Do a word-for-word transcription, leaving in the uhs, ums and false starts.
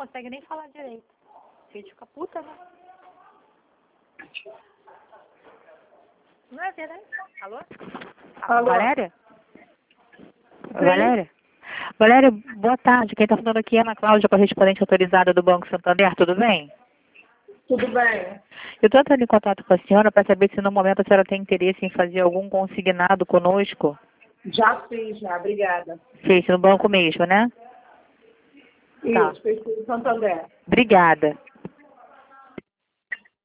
consegue nem falar direito. A gente fica puta, né? Não é verdade? Alô? Alô? Valéria? Valéria? Valéria, boa tarde. Quem está falando aqui é Ana Cláudia, correspondente autorizada do Banco Santander, tudo bem? Tudo bem. Eu estou entrando em contato com a senhora para saber se no momento a senhora tem interesse em fazer algum consignado conosco. Já fiz, já. Obrigada. Fez no banco mesmo, né? Isso, Tá. fez tudo Santander. Obrigada.